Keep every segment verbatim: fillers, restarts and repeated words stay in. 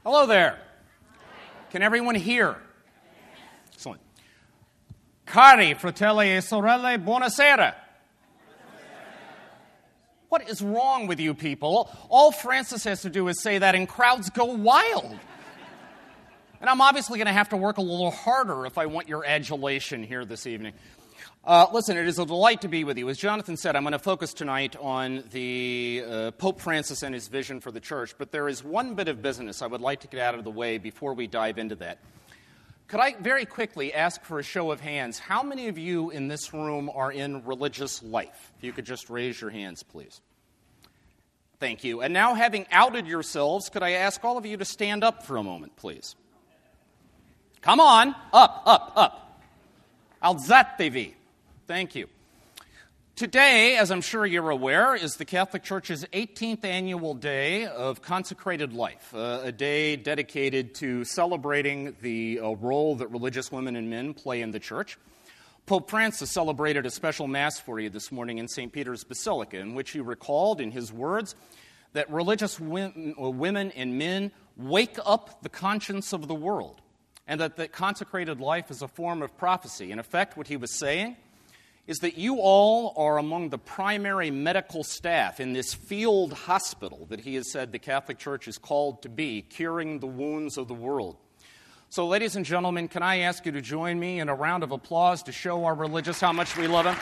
Hello there. Can everyone hear? Excellent. Cari, fratelli e sorelle, buonasera. What is wrong with you people? All Francis has to do is say that and crowds go wild. And I'm obviously going to have to work a little harder if I want your adulation here this evening. Uh, listen, it is a delight to be with you. As Jonathan said, I'm going to focus tonight on the uh, Pope Francis and his vision for the church, but there is one bit of business I would like to get out of the way before we dive into that. Could I very quickly ask for a show of hands, how many of you in this room are in religious life? If you could just raise your hands, please. Thank you. And now, having outed yourselves, could I ask all of you to stand up for a moment, please? Come on, up, up, up. Alzatevi. Thank you. Today, as I'm sure you're aware, is the Catholic Church's eighteenth annual day of consecrated life, uh, a day dedicated to celebrating the uh, role that religious women and men play in the Church. Pope Francis celebrated a special Mass for you this morning in Saint Peter's Basilica, in which he recalled in his words that religious women and men wake up the conscience of the world, and that the consecrated life is a form of prophecy. In effect, what he was saying is that you all are among the primary medical staff in this field hospital that he has said the Catholic Church is called to be, curing the wounds of the world. So, ladies and gentlemen, can I ask you to join me in a round of applause to show our religious how much we love him?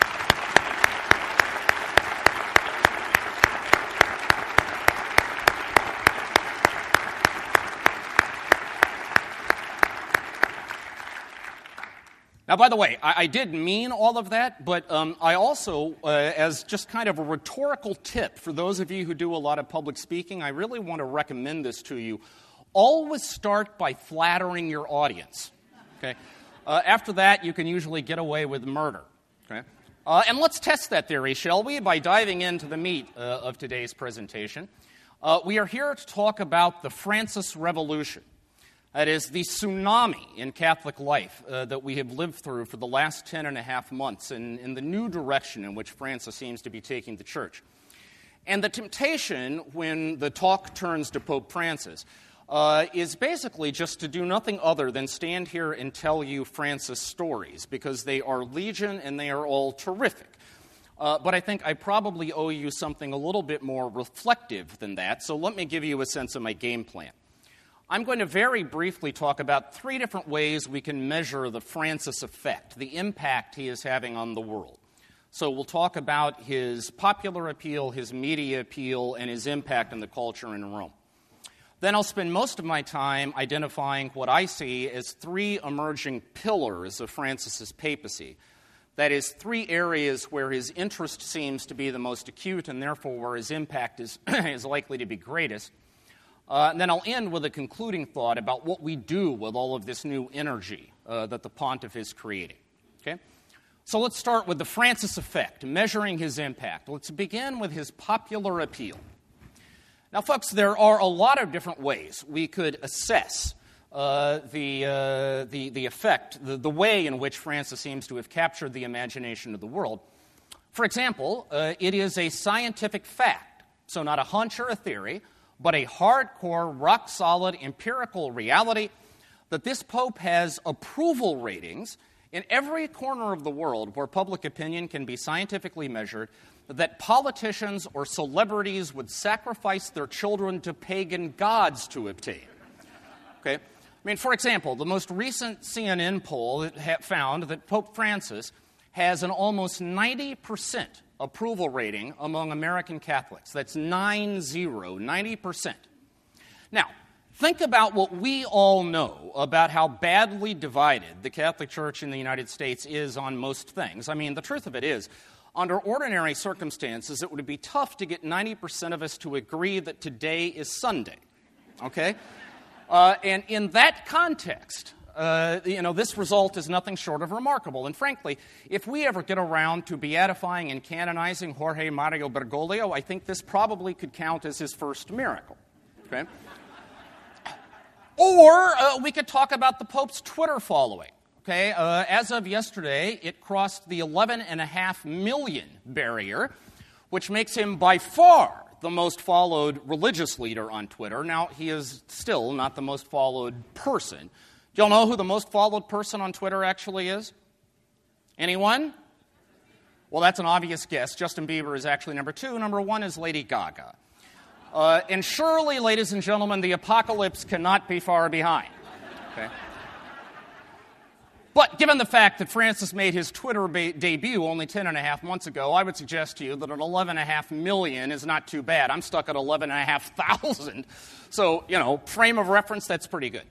Now, by the way, I, I did mean all of that, but um, I also, uh, as just kind of a rhetorical tip for those of you who do a lot of public speaking, I really want to recommend this to you. Always start by flattering your audience, okay? Uh, after that, you can usually get away with murder, okay? Uh, and let's test that theory, shall we, by diving into the meat uh, of today's presentation. Uh, we are here to talk about the Francis Revolution. That is, the tsunami in Catholic life uh, that we have lived through for the last ten and a half months and in the new direction in which Francis seems to be taking the Church. And the temptation when the talk turns to Pope Francis uh, is basically just to do nothing other than stand here and tell you Francis stories, because they are legion and they are all terrific. Uh, but I think I probably owe you something a little bit more reflective than that, so let me give you a sense of my game plan. I'm going to very briefly talk about three different ways we can measure the Francis effect, the impact he is having on the world. So we'll talk about his popular appeal, his media appeal, and his impact on the culture in Rome. Then I'll spend most of my time identifying what I see as three emerging pillars of Francis's papacy. That is, three areas where his interest seems to be the most acute and therefore where his impact is, is likely to be greatest. Uh, and then I'll end with a concluding thought about what we do with all of this new energy uh, that the pontiff is creating. Okay? So let's start with the Francis effect, measuring his impact. Let's begin with his popular appeal. Now, folks, there are a lot of different ways we could assess uh, the, uh, the, the effect, the, the way in which Francis seems to have captured the imagination of the world. For example, uh, it is a scientific fact, so not a hunch or a theory, but a hardcore, rock-solid, empirical reality that this pope has approval ratings in every corner of the world where public opinion can be scientifically measured, that politicians or celebrities would sacrifice their children to pagan gods to obtain. Okay? I mean, for example, the most recent C N N poll found that Pope Francis has an almost ninety percent approval rating among American Catholics. That's nine zero, ninety percent. Now, think about what we all know about how badly divided the Catholic Church in the United States is on most things. I mean, the truth of it is, under ordinary circumstances, it would be tough to get ninety percent of us to agree that today is Sunday, okay? Uh, and in that context, Uh, you know, this result is nothing short of remarkable. And frankly, if we ever get around to beatifying and canonizing Jorge Mario Bergoglio, I think this probably could count as his first miracle. Okay? Or uh, we could talk about the Pope's Twitter following. Okay? Uh, as of yesterday, it crossed the eleven and a half million barrier, which makes him by far the most followed religious leader on Twitter. Now, he is still not the most followed person. Do y'all know who the most followed person on Twitter actually is? Anyone? Well, that's an obvious guess. Justin Bieber is actually number two. Number one is Lady Gaga. Uh, and surely, ladies and gentlemen, the apocalypse cannot be far behind. Okay? But given the fact that Francis made his Twitter ba- debut only ten and a half months ago, I would suggest to you that an eleven and a half million is not too bad. I'm stuck at eleven and a half thousand. So, you know, frame of reference, that's pretty good.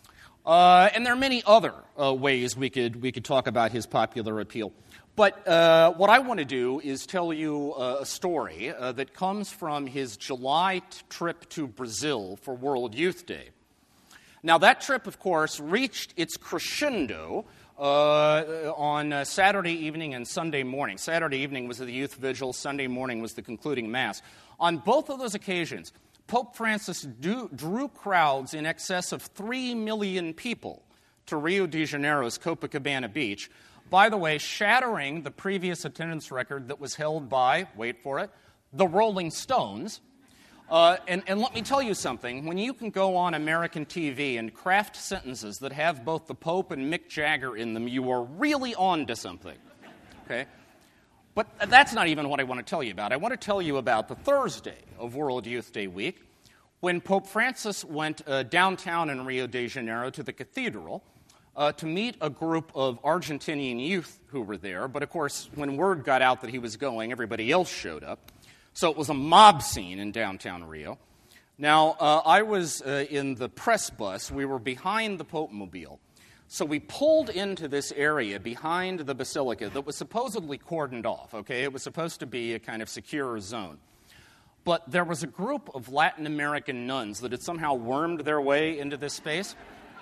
Uh, and there are many other uh, ways we could we could talk about his popular appeal. But uh, what I want to do is tell you uh, a story uh, that comes from his July t- trip to Brazil for World Youth Day. Now, that trip, of course, reached its crescendo uh, on uh, Saturday evening and Sunday morning. Saturday evening was the youth vigil. Sunday morning was the concluding Mass. On both of those occasions, Pope Francis do, drew crowds in excess of three million people to Rio de Janeiro's Copacabana Beach, by the way, shattering the previous attendance record that was held by, wait for it, the Rolling Stones. Uh, and, and let me tell you something. When you can go on American T V and craft sentences that have both the Pope and Mick Jagger in them, you are really on to something. Okay? But that's not even what I want to tell you about. I want to tell you about the Thursday of World Youth Day week, when Pope Francis went uh, downtown in Rio de Janeiro to the cathedral uh, to meet a group of Argentinian youth who were there. But, of course, when word got out that he was going, everybody else showed up. So it was a mob scene in downtown Rio. Now, uh, I was uh, in the press bus. We were behind the Pope-mobile. So we pulled into this area behind the basilica that was supposedly cordoned off, okay? It was supposed to be a kind of secure zone. But there was a group of Latin American nuns that had somehow wormed their way into this space.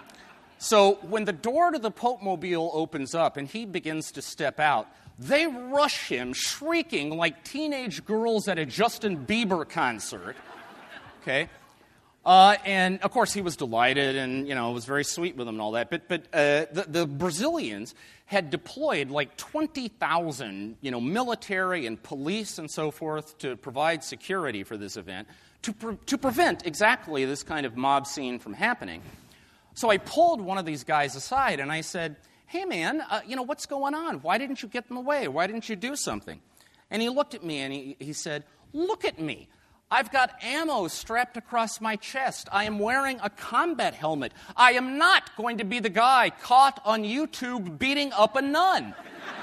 So when the door to the Pope-mobile opens up and he begins to step out, they rush him, shrieking like teenage girls at a Justin Bieber concert, okay? Uh, and, of course, he was delighted and, you know, was very sweet with them and all that. But, but uh, the, the Brazilians had deployed like twenty thousand, you know, military and police and so forth to provide security for this event to, pre- to prevent exactly this kind of mob scene from happening. So I pulled one of these guys aside and I said, hey, man, uh, you know, what's going on? Why didn't you get in the way? Why didn't you do something? And he looked at me and he, he said, look at me. I've got ammo strapped across my chest. I am wearing a combat helmet. I am not going to be the guy caught on YouTube beating up a nun.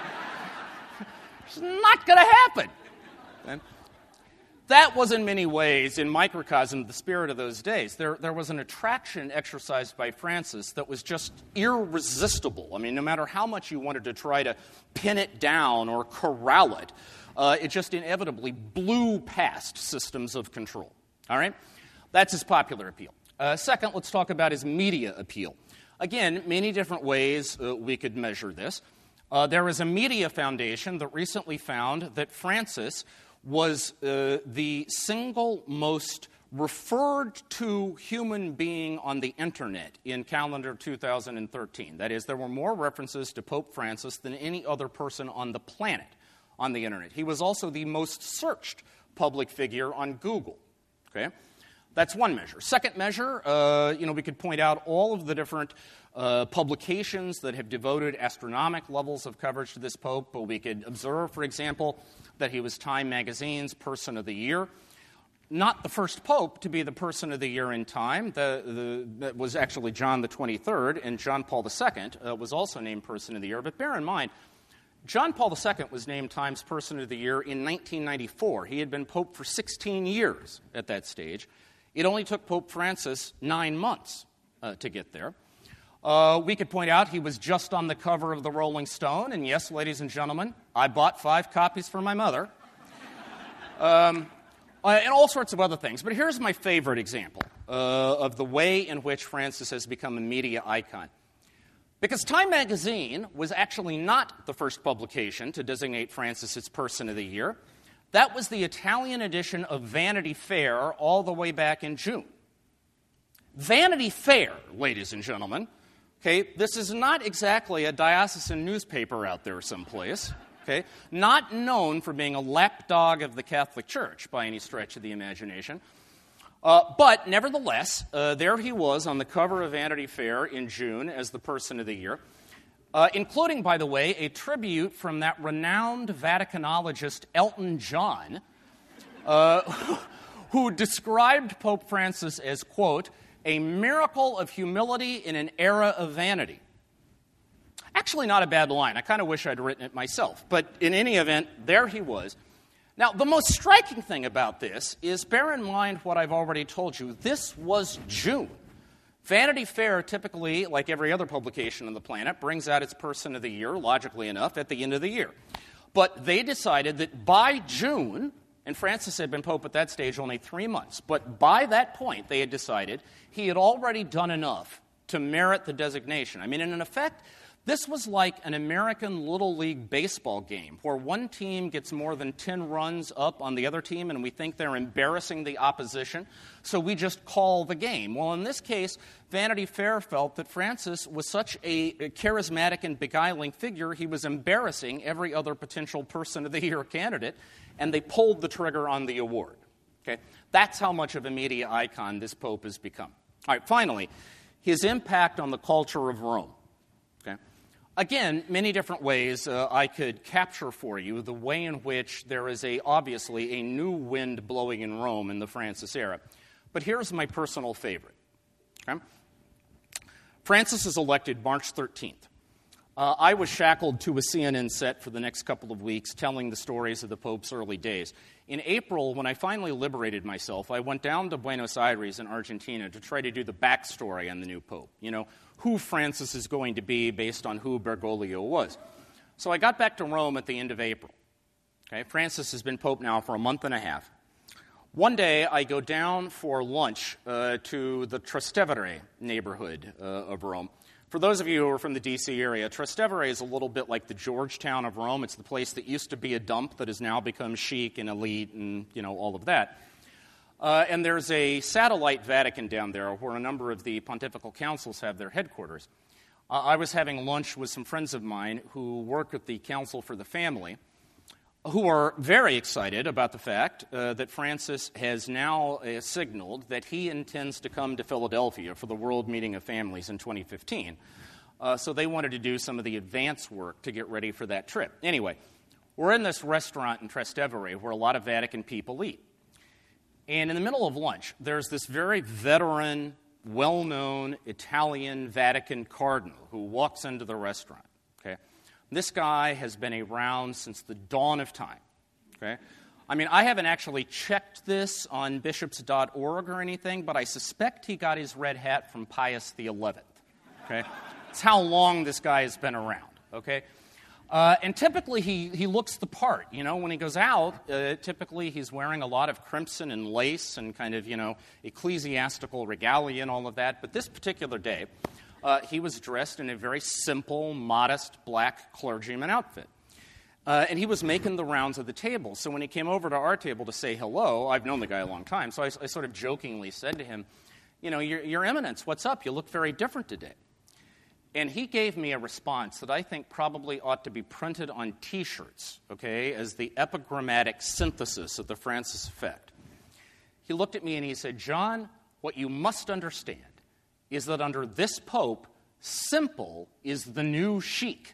It's not going to happen. And that was in many ways, in microcosm, the spirit of those days. There, there was an attraction exercised by Francis that was just irresistible. I mean, no matter how much you wanted to try to pin it down or corral it, Uh, it just inevitably blew past systems of control. All right? That's his popular appeal. Uh, second, let's talk about his media appeal. Again, many different ways uh, we could measure this. Uh, there is a media foundation that recently found that Francis was uh, the single most referred to human being on the internet in calendar two thousand thirteen. That is, there were more references to Pope Francis than any other person on the planet on the internet. He was also the most searched public figure on Google. Okay, that's one measure. Second measure, uh, you know, we could point out all of the different uh, publications that have devoted astronomical levels of coverage to this pope. But we could observe, for example, that he was Time Magazine's Person of the Year. Not the first pope to be the Person of the Year in Time. The, the, that was actually John the twenty-third, and John Paul the Second uh, was also named Person of the Year. But bear in mind, John Paul the Second was named Time's Person of the Year in nineteen ninety-four. He had been Pope for sixteen years at that stage. It only took Pope Francis nine months uh, to get there. Uh, we could point out he was just on the cover of the Rolling Stone, and yes, ladies and gentlemen, I bought five copies for my mother. Um, uh, and all sorts of other things. But here's my favorite example uh, of the way in which Francis has become a media icon. Because Time Magazine was actually not the first publication to designate Francis its Person of the Year. That was the Italian edition of Vanity Fair all the way back in June. Vanity Fair, ladies and gentlemen, okay, this is not exactly a diocesan newspaper out there someplace, okay? Not known for being a lapdog of the Catholic Church by any stretch of the imagination. Uh, but nevertheless, uh, there he was on the cover of Vanity Fair in June as the Person of the Year, uh, including, by the way, a tribute from that renowned Vaticanologist Elton John, uh, who described Pope Francis as, quote, a miracle of humility in an era of vanity. Actually, not a bad line. I kind of wish I'd written it myself. But in any event, there he was. Now, the most striking thing about this is, bear in mind what I've already told you. This was June. Vanity Fair, typically, like every other publication on the planet, brings out its Person of the Year, logically enough, at the end of the year. But they decided that by June, and Francis had been Pope at that stage only three months, but by that point they had decided he had already done enough to merit the designation. I mean, in effect, this was like an American Little League baseball game where one team gets more than ten runs up on the other team and we think they're embarrassing the opposition, so we just call the game. Well, in this case, Vanity Fair felt that Francis was such a charismatic and beguiling figure, he was embarrassing every other potential Person of the Year candidate, and they pulled the trigger on the award. Okay? That's how much of a media icon this Pope has become. All right, finally, his impact on the culture of Rome. Okay? Again, many different ways uh, I could capture for you the way in which there is a obviously a new wind blowing in Rome in the Francis era. But here's my personal favorite. Okay? Francis is elected March thirteenth. Uh, I was shackled to a C N N set for the next couple of weeks telling the stories of the Pope's early days. In April, when I finally liberated myself, I went down to Buenos Aires in Argentina to try to do the backstory on the new Pope. You know, who Francis is going to be based on who Bergoglio was. So I got back to Rome at the end of April. Okay, Francis has been Pope now for a month and a half. One day, I go down for lunch uh, to the Trastevere neighborhood uh, of Rome. For those of you who are from the D C area, Trastevere is a little bit like the Georgetown of Rome. It's the place that used to be a dump that has now become chic and elite and, you know, all of that. Uh, and there's a satellite Vatican down there where a number of the pontifical councils have their headquarters. Uh, I was having lunch with some friends of mine who work at the Council for the Family, who are very excited about the fact uh, that Francis has now uh, signaled that he intends to come to Philadelphia for the World Meeting of Families in twenty fifteen. Uh, so they wanted to do some of the advance work to get ready for that trip. Anyway, we're in this restaurant in Trastevere where a lot of Vatican people eat. And in the middle of lunch, there's this very veteran, well-known Italian Vatican cardinal who walks into the restaurant. Okay? This guy has been around since the dawn of time. Okay? I mean, I haven't actually checked this on bishops dot org or anything, but I suspect he got his red hat from Pius the eleventh. Okay? It's how long this guy has been around. Okay? Uh, and typically he, he looks the part. You know, when he goes out, uh, typically he's wearing a lot of crimson and lace and kind of, you know, ecclesiastical regalia and all of that. But this particular day, Uh, he was dressed in a very simple, modest, black clergyman outfit. Uh, and he was making the rounds of the table. So when he came over to our table to say hello, I've known the guy a long time, so I, I sort of jokingly said to him, you know, your, your Eminence, what's up? You look very different today. And he gave me a response that I think probably ought to be printed on T-shirts, okay, as the epigrammatic synthesis of the Francis effect. He looked at me and he said, John, what you must understand is that under this Pope, simple is the new chic.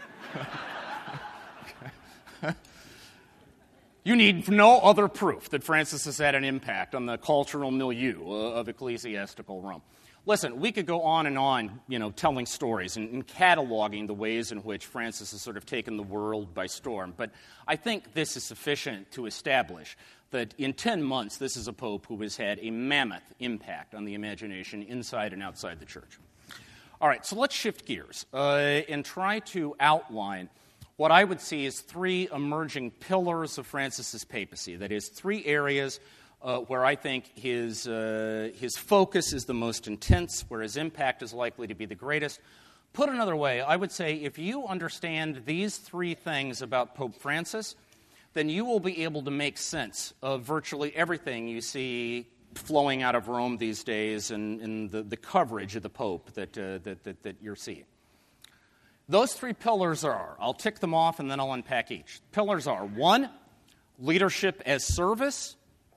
You need no other proof that Francis has had an impact on the cultural milieu of ecclesiastical Rome. Listen, we could go on and on, you know, telling stories and, and cataloging the ways in which Francis has sort of taken the world by storm, but I think this is sufficient to establish that in ten months, this is a pope who has had a mammoth impact on the imagination inside and outside the church. All right, so let's shift gears uh, and try to outline what I would see as three emerging pillars of Francis's papacy. That is, three areas uh, where I think his, uh, his focus is the most intense, where his impact is likely to be the greatest. Put another way, I would say if you understand these three things about Pope Francis, then you will be able to make sense of virtually everything you see flowing out of Rome these days and, and the, the coverage of the Pope that, uh, that, that, that you're seeing. Those three pillars are, I'll tick them off and then I'll unpack each. Pillars are, one, leadership as service,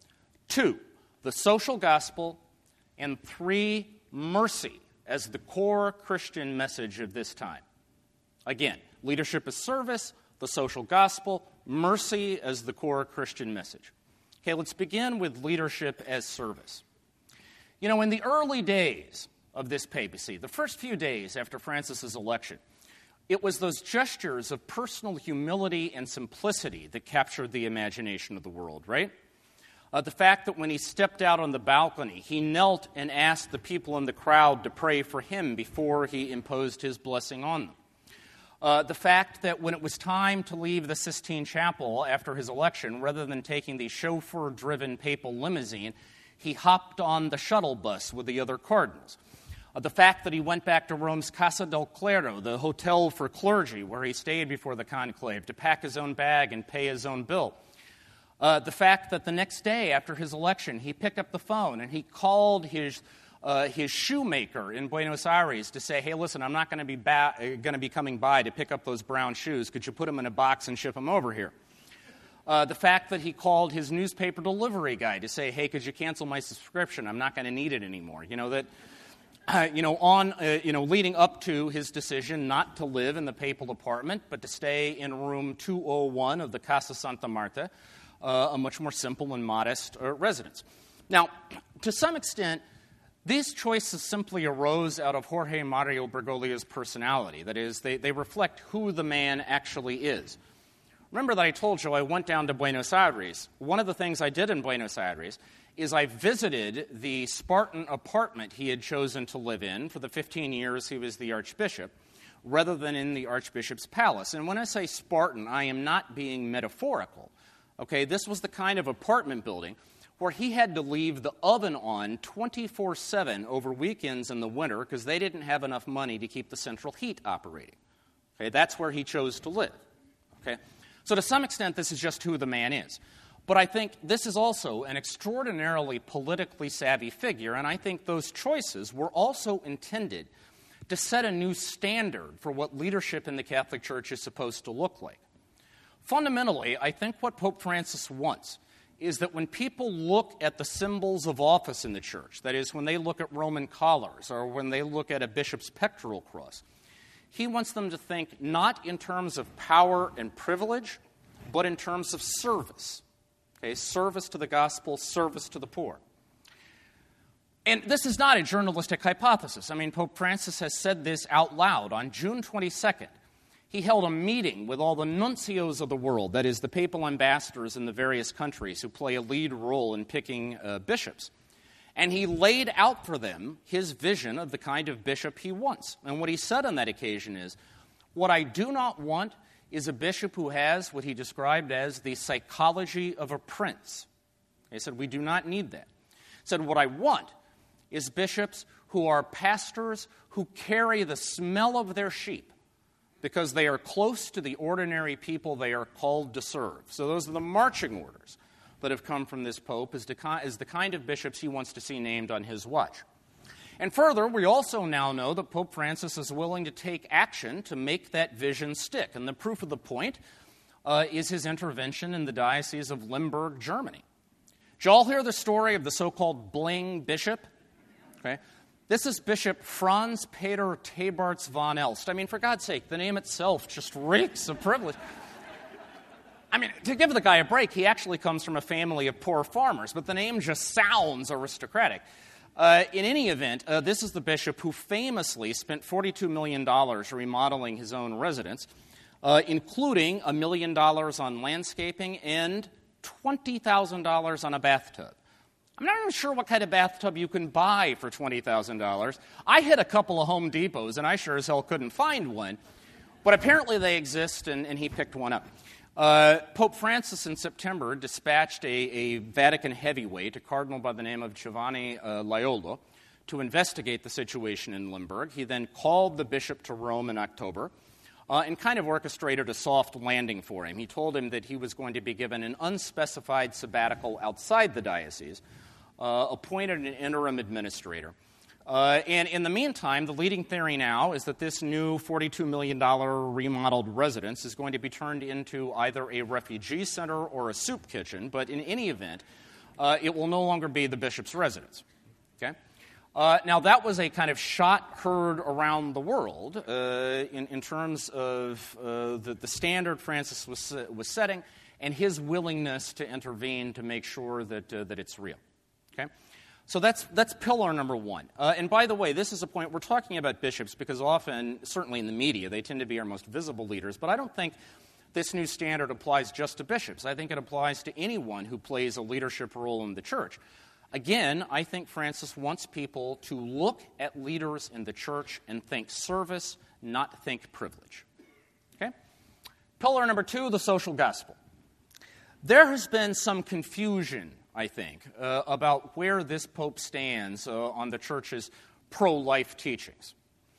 two, the social gospel, and three, mercy as the core Christian message of this time. Again, leadership as service, the social gospel, mercy as the core Christian message. Okay, let's begin with leadership as service. You know, in the early days of this papacy, the first few days after Francis's election, it was those gestures of personal humility and simplicity that captured the imagination of the world, right? Uh, the fact that when he stepped out on the balcony, he knelt and asked the people in the crowd to pray for him before he imposed his blessing on them. Uh, the fact that when it was time to leave the Sistine Chapel after his election, rather than taking the chauffeur-driven papal limousine, he hopped on the shuttle bus with the other cardinals. Uh, the fact that he went back to Rome's Casa del Clero, the hotel for clergy, where he stayed before the conclave, to pack his own bag and pay his own bill. Uh, the fact that the next day after his election, he picked up the phone and he called his uh, his shoemaker in Buenos Aires to say, hey, listen, I'm not going to be ba- uh, going to be coming by to pick up those brown shoes. Could you put them in a box and ship them over here? Uh, the fact that he called his newspaper delivery guy to say, hey, could you cancel my subscription? I'm not going to need it anymore. You know, that... Uh, you know, on, uh, you know, leading up to his decision not to live in the papal apartment, but to stay in room two oh one of the Casa Santa Marta, uh, a much more simple and modest uh, residence. Now, to some extent, these choices simply arose out of Jorge Mario Bergoglia's personality. That is, they, they reflect who the man actually is. Remember that I told you I went down to Buenos Aires. One of the things I did in Buenos Aires is I visited the Spartan apartment he had chosen to live in for the fifteen years he was the archbishop, rather than in the archbishop's palace. And when I say Spartan, I am not being metaphorical. Okay, this was the kind of apartment building where he had to leave the oven on twenty-four seven over weekends in the winter because they didn't have enough money to keep the central heat operating. Okay, that's where he chose to live. Okay, so to some extent, this is just who the man is. But I think this is also an extraordinarily politically savvy figure, and I think those choices were also intended to set a new standard for what leadership in the Catholic Church is supposed to look like. Fundamentally, I think what Pope Francis wants is that when people look at the symbols of office in the Church, that is, when they look at Roman collars or when they look at a bishop's pectoral cross, he wants them to think not in terms of power and privilege, but in terms of service. Okay, service to the gospel, service to the poor. And this is not a journalistic hypothesis. I mean, Pope Francis has said this out loud. On June twenty-second, he held a meeting with all the nuncios of the world, that is, the papal ambassadors in the various countries who play a lead role in picking uh, bishops. And he laid out for them his vision of the kind of bishop he wants. And what he said on that occasion is, what I do not want is a bishop who has what he described as the psychology of a prince. He said, we do not need that. He said, what I want is bishops who are pastors who carry the smell of their sheep because they are close to the ordinary people they are called to serve. So those are the marching orders that have come from this pope as the kind of bishops he wants to see named on his watch. And further, we also now know that Pope Francis is willing to take action to make that vision stick. And the proof of the point uh, is his intervention in the Diocese of Limburg, Germany. Did you all hear the story of the so-called bling bishop? Okay. This is Bishop Franz Peter Tabarts von Elst. I mean, for God's sake, the name itself just reeks of privilege. I mean, to give the guy a break, he actually comes from a family of poor farmers, but the name just sounds aristocratic. Uh, in any event, uh, this is the bishop who famously spent forty-two million dollars remodeling his own residence, uh, including a million dollars on landscaping and twenty thousand dollars on a bathtub. I'm not even sure what kind of bathtub you can buy for twenty thousand dollars. I hit a couple of Home Depots, and I sure as hell couldn't find one. But apparently they exist, and, and he picked one up. Uh, Pope Francis in September dispatched a, a Vatican heavyweight, a cardinal by the name of Giovanni uh, Laiolo, to investigate the situation in Limburg. He then called the bishop to Rome in October uh, and kind of orchestrated a soft landing for him. He told him that he was going to be given an unspecified sabbatical outside the diocese, uh, appointed an interim administrator, Uh, and in the meantime, the leading theory now is that this new forty-two million dollars remodeled residence is going to be turned into either a refugee center or a soup kitchen, but in any event, uh, it will no longer be the bishop's residence. Okay? Uh, now, that was a kind of shot heard around the world uh, in, in terms of uh, the, the standard Francis was, uh, was setting and his willingness to intervene to make sure that, uh, that it's real. Okay? So that's that's pillar number one. Uh, and by the way, this is a point, we're talking about bishops because often, certainly in the media, they tend to be our most visible leaders, but I don't think this new standard applies just to bishops. I think it applies to anyone who plays a leadership role in the church. Again, I think Francis wants people to look at leaders in the church and think service, not think privilege. Okay? Pillar number two, the social gospel. There has been some confusion, I think, uh, about where this pope stands uh, on the church's pro-life teachings.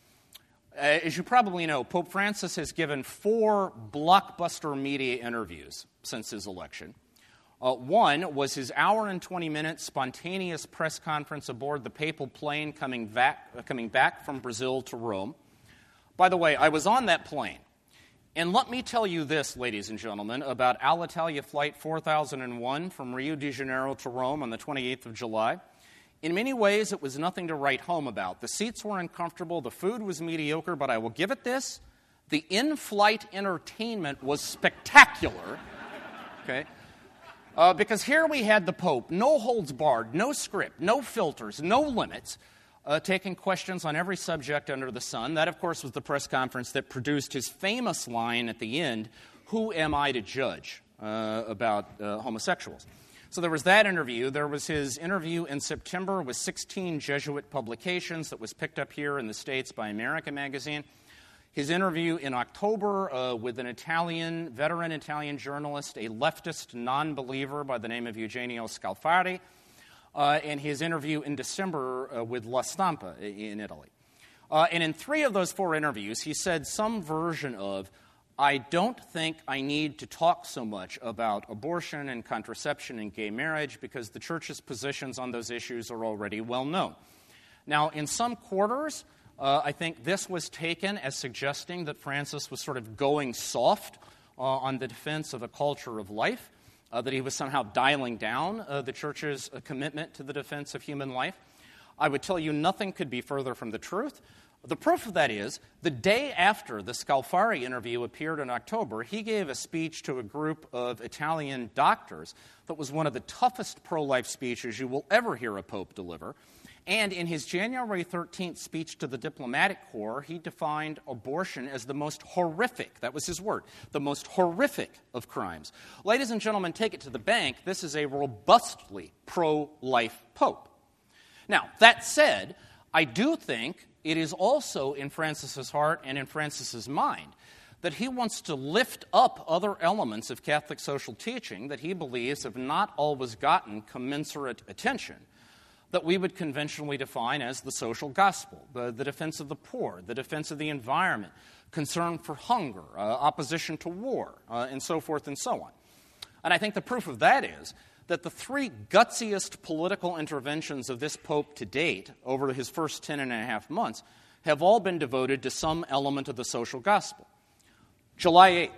Uh, as you probably know, Pope Francis has given four blockbuster media interviews since his election. Uh, one was his hour and twenty-minute spontaneous press conference aboard the papal plane coming back, uh, coming back from Brazil to Rome. By the way, I was on that plane. And let me tell you this, ladies and gentlemen, about Alitalia Flight four thousand one from Rio de Janeiro to Rome on the twenty-eighth of July. In many ways, it was nothing to write home about. The seats were uncomfortable, the food was mediocre, but I will give it this. The in-flight entertainment was spectacular. Okay? Uh, because here we had the Pope, no holds barred, no script, no filters, no limits, uh, taking questions on every subject under the sun. That, of course, was the press conference that produced his famous line at the end, "Who am I to judge?" Uh, about uh, homosexuals. So there was that interview. There was his interview in September with sixteen Jesuit publications that was picked up here in the States by America Magazine. His interview in October uh, with an Italian, veteran Italian journalist, a leftist non-believer by the name of Eugenio Scalfari, uh, and his interview in December uh, with La Stampa in Italy. Uh, and in three of those four interviews, he said some version of, "I don't think I need to talk so much about abortion and contraception and gay marriage because the church's positions on those issues are already well known." Now, in some quarters, Uh, I think this was taken as suggesting that Francis was sort of going soft uh, on the defense of a culture of life, uh, that he was somehow dialing down uh, the church's uh, commitment to the defense of human life. I would tell you nothing could be further from the truth. The proof of that is, the day after the Scalfari interview appeared in October, he gave a speech to a group of Italian doctors that was one of the toughest pro-life speeches you will ever hear a pope deliver. And in his January thirteenth speech to the diplomatic corps, he defined abortion as the most horrific, that was his word, the most horrific of crimes. Ladies and gentlemen, take it to the bank, this is a robustly pro-life pope. Now, that said, I do think it is also in Francis's heart and in Francis's mind that he wants to lift up other elements of Catholic social teaching that he believes have not always gotten commensurate attention, that we would conventionally define as the social gospel, the, the defense of the poor, the defense of the environment, concern for hunger, uh, opposition to war, uh, and so forth and so on. And I think the proof of that is that the three gutsiest political interventions of this pope to date over his first ten and a half months have all been devoted to some element of the social gospel. July eighth.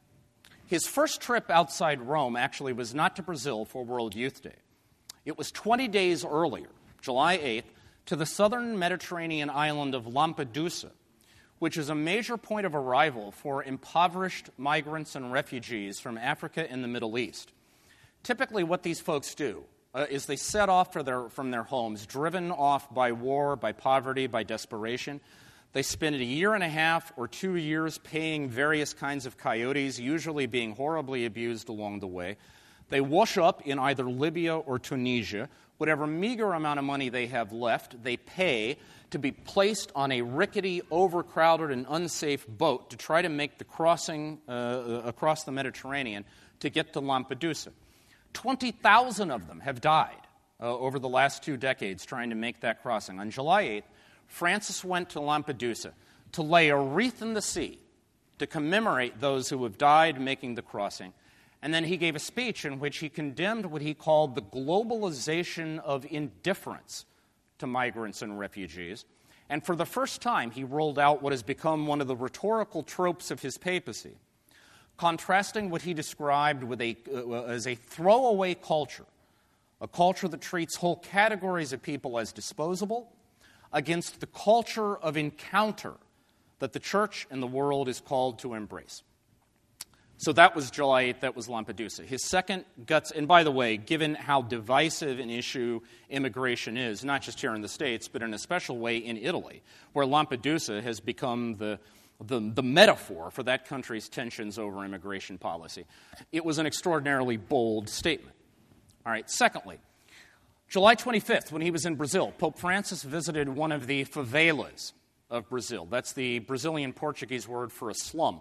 His first trip outside Rome actually was not to Brazil for World Youth Day. It was twenty days earlier, July eighth, to the southern Mediterranean island of Lampedusa, which is a major point of arrival for impoverished migrants and refugees from Africa and the Middle East. Typically what these folks do uh, is they set off for their, from their homes, driven off by war, by poverty, by desperation. They spend a year and a half or two years paying various kinds of coyotes, usually being horribly abused along the way. They wash up in either Libya or Tunisia. Whatever meager amount of money they have left, they pay to be placed on a rickety, overcrowded, and unsafe boat to try to make the crossing uh, across the Mediterranean to get to Lampedusa. twenty thousand of them have died uh, over the last two decades trying to make that crossing. On July eighth, Francis went to Lampedusa to lay a wreath in the sea to commemorate those who have died making the crossing. And then he gave a speech in which he condemned what he called the globalization of indifference to migrants and refugees. And for the first time, he rolled out what has become one of the rhetorical tropes of his papacy, contrasting what he described with a, uh, as a throwaway culture, a culture that treats whole categories of people as disposable, against the culture of encounter that the church and the world is called to embrace. So that was July eighth, that was Lampedusa. His second guts, and by the way, given how divisive an issue immigration is, not just here in the States, but in a special way in Italy, where Lampedusa has become the, the, the metaphor for that country's tensions over immigration policy, it was an extraordinarily bold statement. All right, secondly, July twenty-fifth, when he was in Brazil, Pope Francis visited one of the favelas of Brazil. That's the Brazilian Portuguese word for a slum.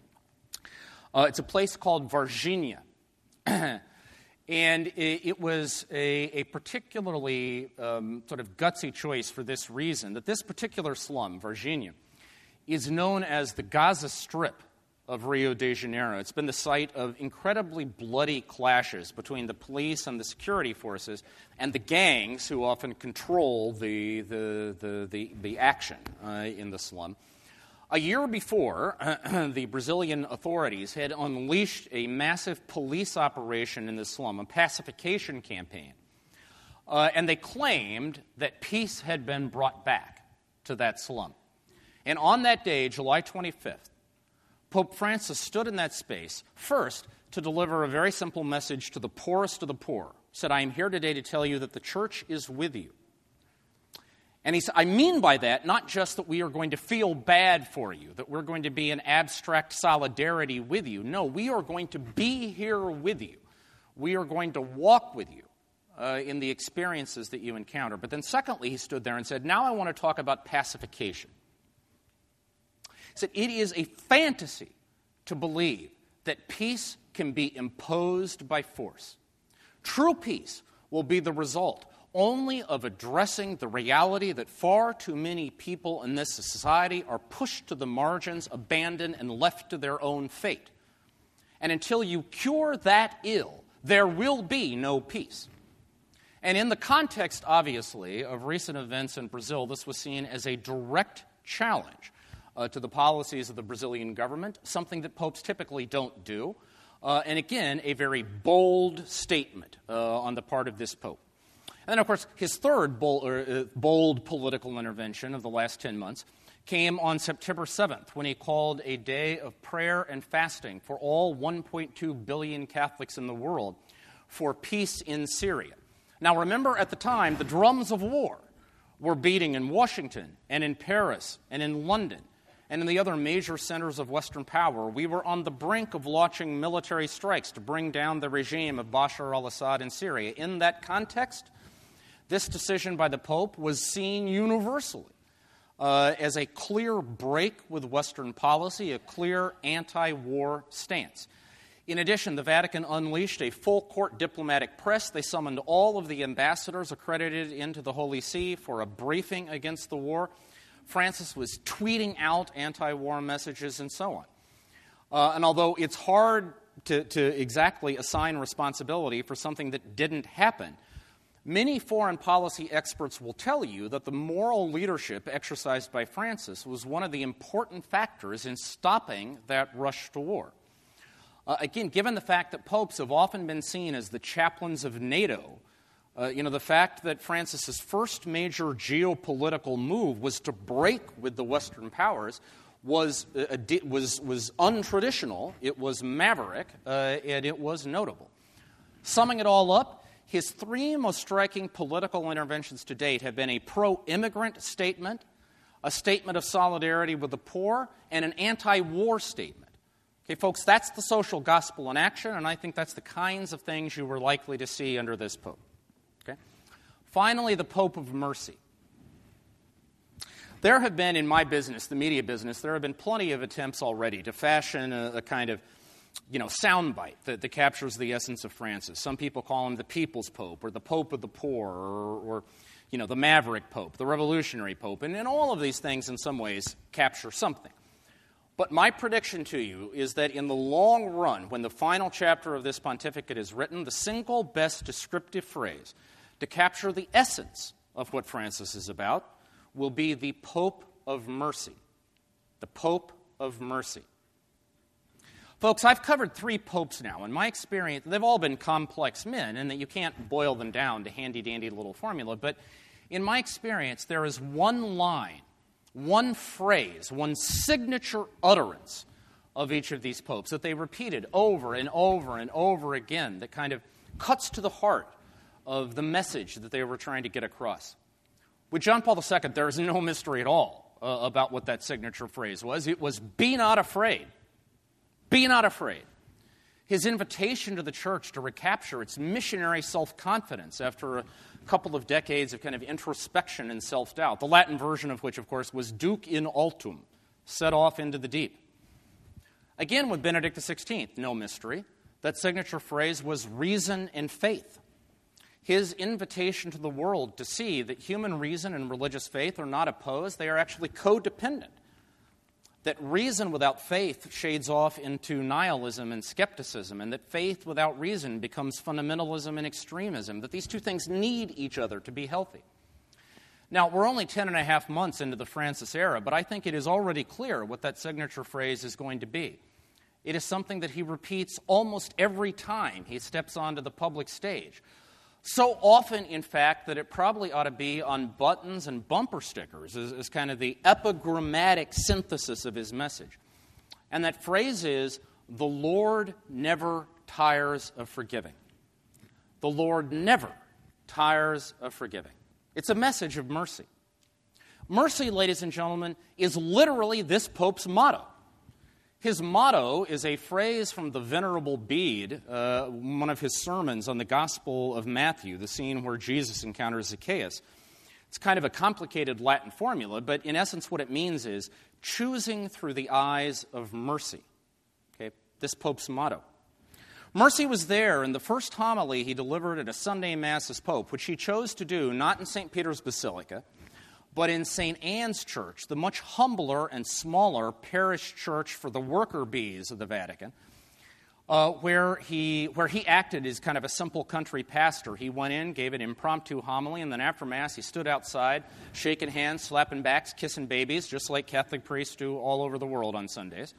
Uh, it's a place called Varginha, and it, it was a, a particularly um, sort of gutsy choice for this reason, that this particular slum, Varginha, is known as the Gaza Strip of Rio de Janeiro. It's been the site of incredibly bloody clashes between the police and the security forces and the gangs who often control the, the, the, the, the action uh, in the slum. A year before, uh, the Brazilian authorities had unleashed a massive police operation in the slum, a pacification campaign, uh, and they claimed that peace had been brought back to that slum. And on that day, July twenty-fifth, Pope Francis stood in that space, first, to deliver a very simple message to the poorest of the poor. He said, I am here today to tell you that the church is with you. And he said, I mean by that not just that we are going to feel bad for you, that we're going to be in abstract solidarity with you. No, we are going to be here with you. We are going to walk with you uh, in the experiences that you encounter. But then secondly, he stood there and said, now I want to talk about pacification. He said, it is a fantasy to believe that peace can be imposed by force. True peace will be the result only of addressing the reality that far too many people in this society are pushed to the margins, abandoned, and left to their own fate. And until you cure that ill, there will be no peace. And in the context, obviously, of recent events in Brazil, this was seen as a direct challenge uh, to the policies of the Brazilian government, something that popes typically don't do. Uh, and again, a very bold statement uh, on the part of this pope. And then, of course, his third bold, uh, bold political intervention of the last ten months came on September seventh, when he called a day of prayer and fasting for all one point two billion Catholics in the world for peace in Syria. Now, remember, at the time, the drums of war were beating in Washington and in Paris and in London and in the other major centers of Western power. We were on the brink of launching military strikes to bring down the regime of Bashar al-Assad in Syria. In that context, this decision by the Pope was seen universally uh, as a clear break with Western policy, a clear anti-war stance. In addition, the Vatican unleashed a full-court diplomatic press. They summoned all of the ambassadors accredited into the Holy See for a briefing against the war. Francis was tweeting out anti-war messages and so on. Uh, and although it's hard to, to exactly assign responsibility for something that didn't happen, many foreign policy experts will tell you that the moral leadership exercised by Francis was one of the important factors in stopping that rush to war. Uh, again, given the fact that popes have often been seen as the chaplains of NATO, uh, you know, the fact that Francis's first major geopolitical move was to break with the Western powers was uh, was was untraditional, it was maverick, uh, and it was notable. Summing it all up, his three most striking political interventions to date have been a pro-immigrant statement, a statement of solidarity with the poor, and an anti-war statement. Okay, folks, that's the social gospel in action, and I think that's the kinds of things you were likely to see under this pope. Okay? Finally, the Pope of Mercy. There have been, in my business, the media business, there have been plenty of attempts already to fashion a, a kind of you know, soundbite that, that captures the essence of Francis. Some people call him the People's Pope, or the Pope of the Poor, or, or you know, the Maverick Pope, the Revolutionary Pope, and, and all of these things in some ways capture something. But my prediction to you is that in the long run, when the final chapter of this pontificate is written, the single best descriptive phrase to capture the essence of what Francis is about will be the Pope of Mercy. The Pope of Mercy. Folks, I've covered three popes now. In my experience, they've all been complex men, and that you can't boil them down to handy-dandy little formula. But in my experience, there is one line, one phrase, one signature utterance of each of these popes that they repeated over and over and over again that kind of cuts to the heart of the message that they were trying to get across. With John Paul the Second, there is no mystery at all uh, about what that signature phrase was. It was, "Be not afraid. Be not afraid." His invitation to the church to recapture its missionary self-confidence after a couple of decades of kind of introspection and self-doubt, the Latin version of which, of course, was "Duc in altum," set off into the deep. Again, with Benedict the Sixteenth, no mystery. That signature phrase was "reason and faith." His invitation to the world to see that human reason and religious faith are not opposed, they are actually codependent. That reason without faith shades off into nihilism and skepticism, and that faith without reason becomes fundamentalism and extremism, that these two things need each other to be healthy. Now, we're only ten and a half months into the Francis era, but I think it is already clear what that signature phrase is going to be. It is something that he repeats almost every time he steps onto the public stage. So often, in fact, that it probably ought to be on buttons and bumper stickers as, as kind of the epigrammatic synthesis of his message. And that phrase is, "The Lord never tires of forgiving." The Lord never tires of forgiving. It's a message of mercy. Mercy, ladies and gentlemen, is literally this Pope's motto. His motto is a phrase from the Venerable Bede, uh, one of his sermons on the Gospel of Matthew, the scene where Jesus encounters Zacchaeus. It's kind of a complicated Latin formula, but in essence what it means is choosing through the eyes of mercy. Okay, this Pope's motto. Mercy was there in the first homily he delivered at a Sunday Mass as Pope, which he chose to do not in Saint Peter's Basilica, but in Saint Anne's Church, the much humbler and smaller parish church for the worker bees of the Vatican, uh, where he where he acted as kind of a simple country pastor. He went in, gave an impromptu homily, and then after Mass he stood outside, shaking hands, slapping backs, kissing babies, just like Catholic priests do all over the world on Sundays.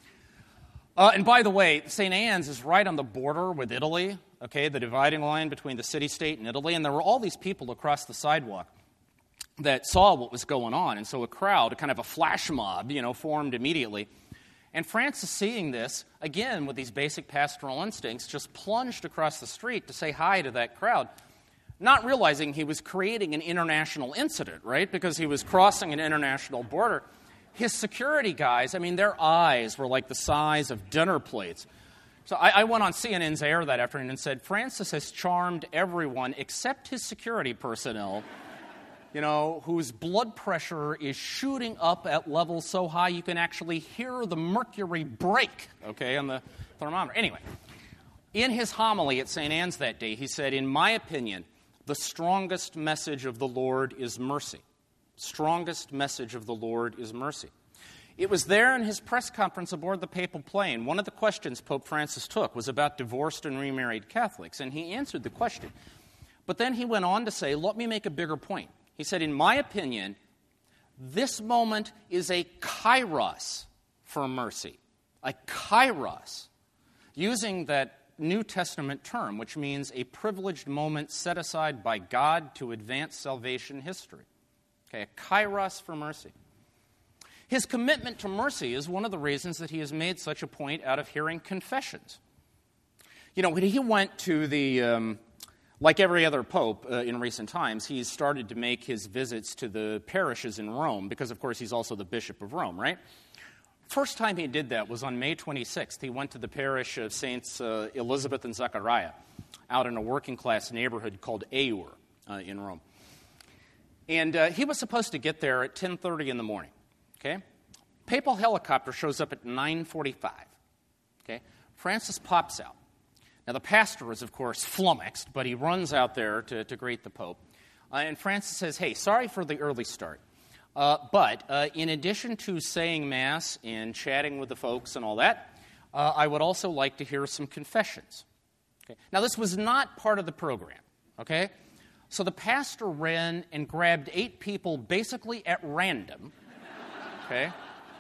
Uh, and by the way, Saint Anne's is right on the border with Italy, okay, the dividing line between the city-state and Italy, and there were all these people across the sidewalk that saw what was going on, and so a crowd, kind of a flash mob, you know, formed immediately. And Francis, seeing this, again, with these basic pastoral instincts, just plunged across the street to say hi to that crowd, not realizing he was creating an international incident, right, because he was crossing an international border. His security guys, I mean, their eyes were like the size of dinner plates. So I, I went on C N N's air that afternoon and said, Francis has charmed everyone except his security personnel, you know, whose blood pressure is shooting up at levels so high you can actually hear the mercury break, okay, on the thermometer. Anyway, in his homily at Saint Anne's that day, he said, "In my opinion, the strongest message of the Lord is mercy. Strongest message of the Lord is mercy." It was there in his press conference aboard the papal plane. One of the questions Pope Francis took was about divorced and remarried Catholics, and he answered the question. But then he went on to say, let me make a bigger point. He said, in my opinion, this moment is a kairos for mercy. A kairos, using that New Testament term, which means a privileged moment set aside by God to advance salvation history. Okay, a kairos for mercy. His commitment to mercy is one of the reasons that he has made such a point out of hearing confessions. You know, when he went to the... Um, Like every other pope uh, in recent times, he's started to make his visits to the parishes in Rome because, of course, he's also the Bishop of Rome, right? First time he did that was on May twenty-sixth. He went to the parish of Saints uh, Elizabeth and Zachariah out in a working-class neighborhood called Eur uh, in Rome. And uh, he was supposed to get there at ten thirty in the morning, okay? Papal helicopter shows up at nine forty-five, okay? Francis pops out. Now, the pastor is, of course, flummoxed, but he runs out there to, to greet the Pope. Uh, and Francis says, hey, sorry for the early start. Uh, but uh, in addition to saying Mass and chatting with the folks and all that, uh, I would also like to hear some confessions. Okay? Now, this was not part of the program, okay? So the pastor ran and grabbed eight people basically at random, okay?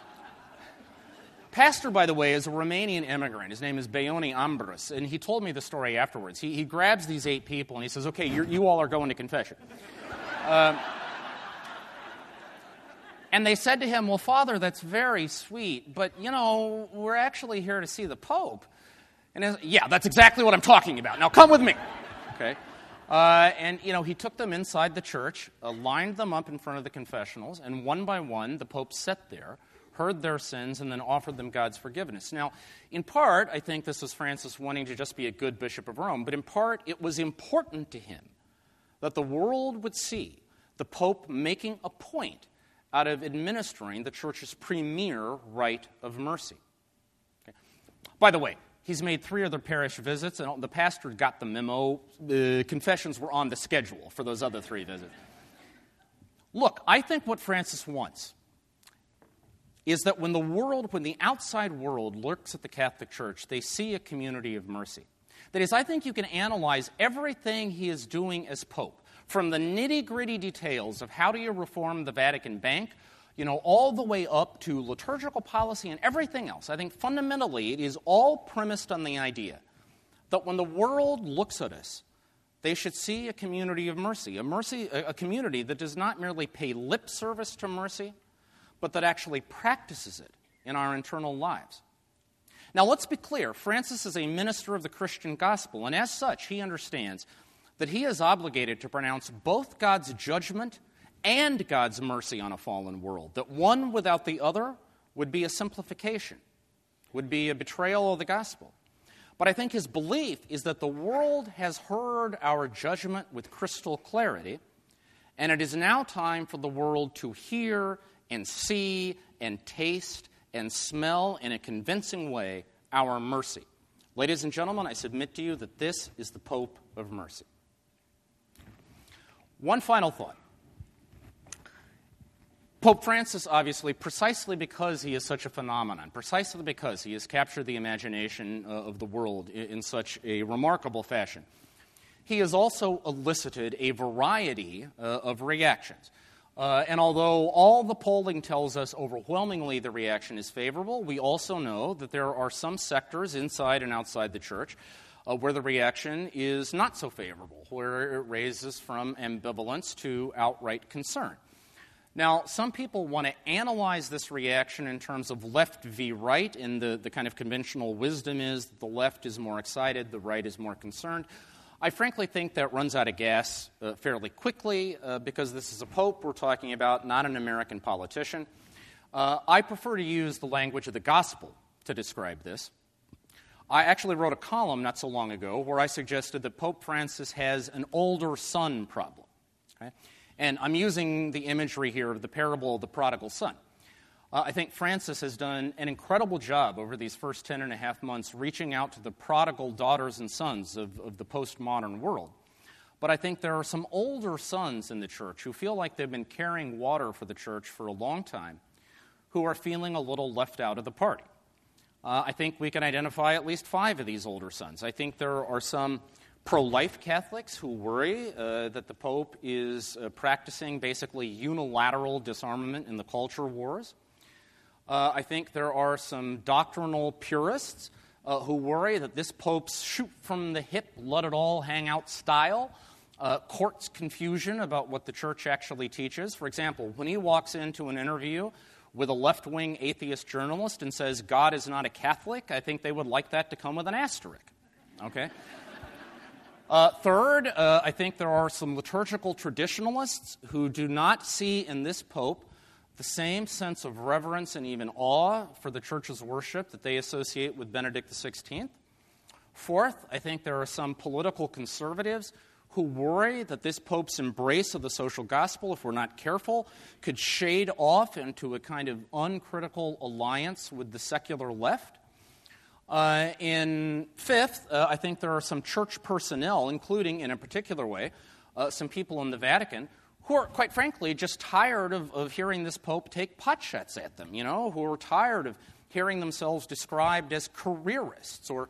Pastor, by the way, is a Romanian immigrant. His name is Baioni Ambris, and he told me the story afterwards. He, he grabs these eight people, and he says, okay, you're, you all are going to confession. Um, and they said to him, well, Father, that's very sweet, but, you know, we're actually here to see the Pope. And he says, yeah, that's exactly what I'm talking about. Now come with me. Okay? Uh, and, you know, he took them inside the church, uh, lined them up in front of the confessionals, and one by one, the Pope sat there, heard their sins, and then offered them God's forgiveness. Now, in part, I think this was Francis wanting to just be a good Bishop of Rome, but in part, it was important to him that the world would see the Pope making a point out of administering the Church's premier rite of mercy. Okay. By the way, he's made three other parish visits, and the pastor got the memo. The confessions were on the schedule for those other three visits. Look, I think what Francis wants is that when the world, when the outside world looks at the Catholic Church, they see a community of mercy. That is, I think you can analyze everything he is doing as Pope, from the nitty-gritty details of how do you reform the Vatican Bank, you know, all the way up to liturgical policy and everything else. I think fundamentally it is all premised on the idea that when the world looks at us, they should see a community of mercy, a mercy, a, a community that does not merely pay lip service to mercy, but that actually practices it in our internal lives. Now, let's be clear. Francis is a minister of the Christian gospel, and as such, he understands that he is obligated to pronounce both God's judgment and God's mercy on a fallen world, that one without the other would be a simplification, would be a betrayal of the gospel. But I think his belief is that the world has heard our judgment with crystal clarity, and it is now time for the world to hear and see and taste and smell in a convincing way our mercy. Ladies and gentlemen, I submit to you that this is the Pope of mercy. One final thought. Pope Francis, obviously, precisely because he is such a phenomenon, precisely because he has captured the imagination uh, of the world in, in such a remarkable fashion, he has also elicited a variety uh, of reactions. Uh, and although all the polling tells us overwhelmingly the reaction is favorable, we also know that there are some sectors inside and outside the Church uh, where the reaction is not so favorable, where it raises from ambivalence to outright concern. Now, some people want to analyze this reaction in terms of left v. right, and the, the kind of conventional wisdom is that the left is more excited, the right is more concerned. I frankly think that runs out of gas uh, fairly quickly uh, because this is a pope we're talking about, not an American politician. Uh, I prefer to use the language of the gospel to describe this. I actually wrote a column not so long ago where I suggested that Pope Francis has an older son problem. Okay? And I'm using the imagery here of the parable of the prodigal son. Uh, I think Francis has done an incredible job over these first ten and a half months reaching out to the prodigal daughters and sons of, of the postmodern world. But I think there are some older sons in the church who feel like they've been carrying water for the church for a long time, who are feeling a little left out of the party. Uh, I think we can identify at least five of these older sons. I think there are some pro-life Catholics who worry uh, that the Pope is uh, practicing basically unilateral disarmament in the culture wars. Uh, I think there are some doctrinal purists uh, who worry that this Pope's shoot-from-the-hip, let-it-all-hang-out style uh, courts confusion about what the Church actually teaches. For example, when he walks into an interview with a left-wing atheist journalist and says, God is not a Catholic, I think they would like that to come with an asterisk. Okay? Uh, third, uh, I think there are some liturgical traditionalists who do not see in this Pope the same sense of reverence and even awe for the Church's worship that they associate with Benedict the sixteenth. Fourth, I think there are some political conservatives who worry that this Pope's embrace of the social gospel, if we're not careful, could shade off into a kind of uncritical alliance with the secular left. Uh, in fifth, uh, I think there are some church personnel, including, in a particular way, uh, some people in the Vatican who are, quite frankly, just tired of, of hearing this Pope take potshots at them, you know, who are tired of hearing themselves described as careerists or,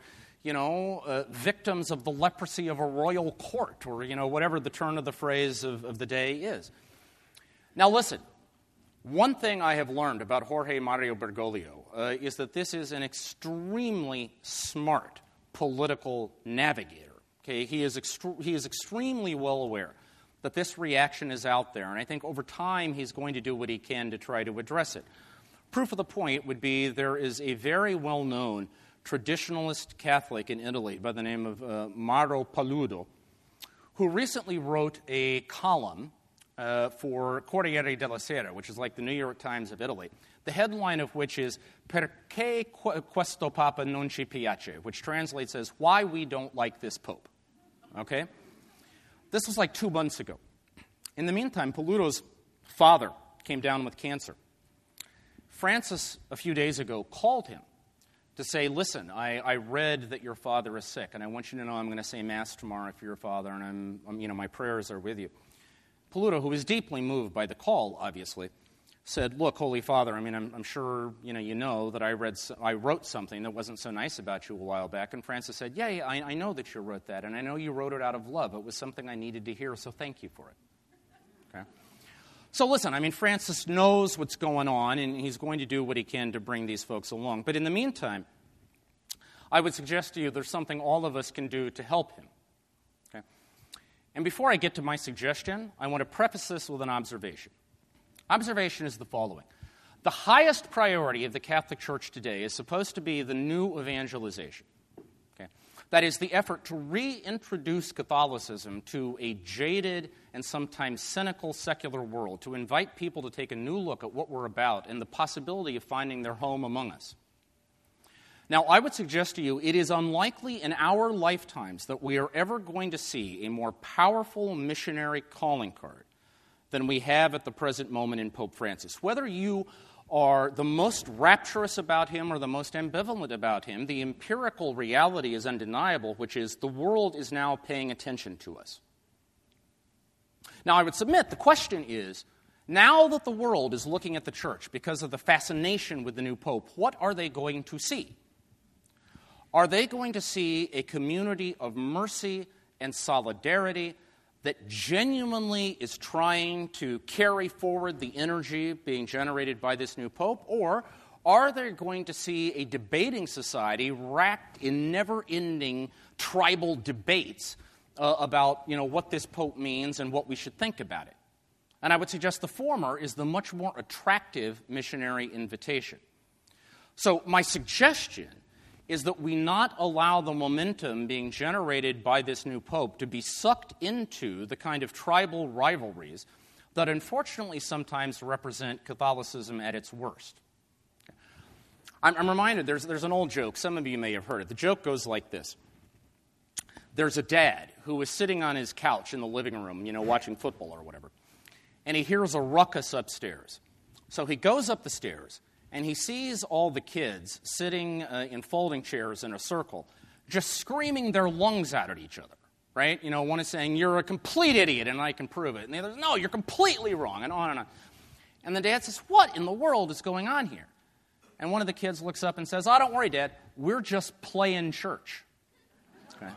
you know, uh, victims of the leprosy of a royal court, or, you know, whatever the turn of the phrase of, of the day is. Now, listen, one thing I have learned about Jorge Mario Bergoglio uh, is that this is an extremely smart political navigator. Okay, he is extre- he is extremely well aware that this reaction is out there, and I think over time he's going to do what he can to try to address it. Proof of the point would be there is a very well-known traditionalist Catholic in Italy by the name of uh, Mauro Paludo, who recently wrote a column uh, for Corriere della Sera, which is like the New York Times of Italy, the headline of which is Perché questo Papa non ci piace, which translates as Why We Don't Like This Pope. Okay? This was like two months ago. In the meantime, Paludo's father came down with cancer. Francis, a few days ago, called him to say, listen, I, I read that your father is sick, and I want you to know I'm going to say Mass tomorrow for your father, and I'm, I'm, you know, my prayers are with you. Paludo, who was deeply moved by the call, obviously, said, look, Holy Father, I mean, I'm, I'm sure you know you know that I read, so, I wrote something that wasn't so nice about you a while back. And Francis said, yeah, yeah I, I know that you wrote that, and I know you wrote it out of love. It was something I needed to hear, so thank you for it. Okay. So listen, I mean, Francis knows what's going on, and he's going to do what he can to bring these folks along. But in the meantime, I would suggest to you there's something all of us can do to help him. Okay? And before I get to my suggestion, I want to preface this with an observation. Observation is the following. The highest priority of the Catholic Church today is supposed to be the new evangelization. Okay? That is, the effort to reintroduce Catholicism to a jaded and sometimes cynical secular world, to invite people to take a new look at what we're about and the possibility of finding their home among us. Now, I would suggest to you it is unlikely in our lifetimes that we are ever going to see a more powerful missionary calling card than we have at the present moment in Pope Francis. Whether you are the most rapturous about him or the most ambivalent about him, the empirical reality is undeniable, which is the world is now paying attention to us. Now, I would submit the question is, now that the world is looking at the Church because of the fascination with the new Pope, what are they going to see? Are they going to see a community of mercy and solidarity that genuinely is trying to carry forward the energy being generated by this new Pope? Or are they going to see a debating society racked in never-ending tribal debates uh, about, you know, what this Pope means and what we should think about it? And I would suggest the former is the much more attractive missionary invitation. So my suggestion is that we not allow the momentum being generated by this new Pope to be sucked into the kind of tribal rivalries that unfortunately sometimes represent Catholicism at its worst. I'm, I'm reminded, there's, there's an old joke, some of you may have heard it. The joke goes like this. There's a dad who was sitting on his couch in the living room, you know, watching football or whatever, and he hears a ruckus upstairs. So he goes up the stairs, and he sees all the kids sitting uh, in folding chairs in a circle, just screaming their lungs out at each other, right? You know, one is saying, you're a complete idiot, and I can prove it. And the other, no, you're completely wrong, and on and on. And the dad says, what in the world is going on here? And one of the kids looks up and says, oh, don't worry, Dad, we're just playing church. Okay.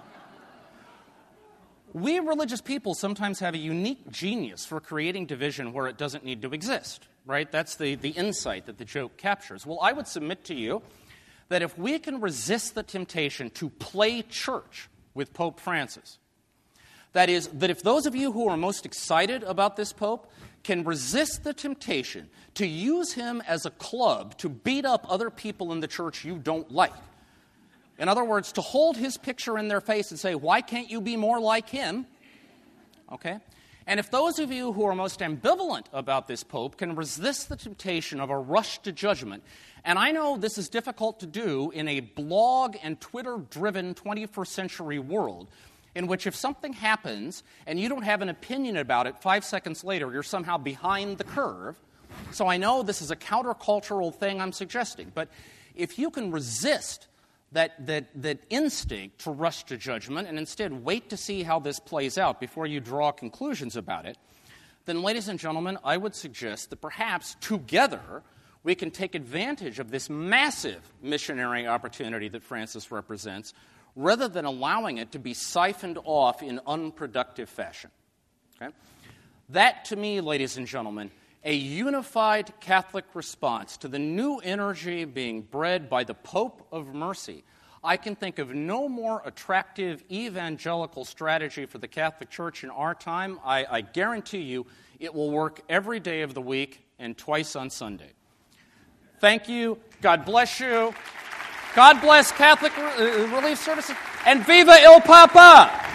We religious people sometimes have a unique genius for creating division where it doesn't need to exist. Right? That's the, the insight that the joke captures. Well, I would submit to you that if we can resist the temptation to play church with Pope Francis, that is, that if those of you who are most excited about this Pope can resist the temptation to use him as a club to beat up other people in the church you don't like, in other words, to hold his picture in their face and say, why can't you be more like him? Okay? And if those of you who are most ambivalent about this Pope can resist the temptation of a rush to judgment, and I know this is difficult to do in a blog and Twitter-driven twenty-first century world, in which if something happens and you don't have an opinion about it five seconds later, you're somehow behind the curve. So I know this is a countercultural thing I'm suggesting, but if you can resist That, that, that instinct to rush to judgment and instead wait to see how this plays out before you draw conclusions about it, then, ladies and gentlemen, I would suggest that perhaps together we can take advantage of this massive missionary opportunity that Francis represents rather than allowing it to be siphoned off in unproductive fashion. Okay? That, to me, ladies and gentlemen, a unified Catholic response to the new energy being bred by the Pope of Mercy. I can think of no more attractive evangelical strategy for the Catholic Church in our time. I, I guarantee you it will work every day of the week and twice on Sunday. Thank you. God bless you. God bless Catholic Relief Services. And viva il Papa!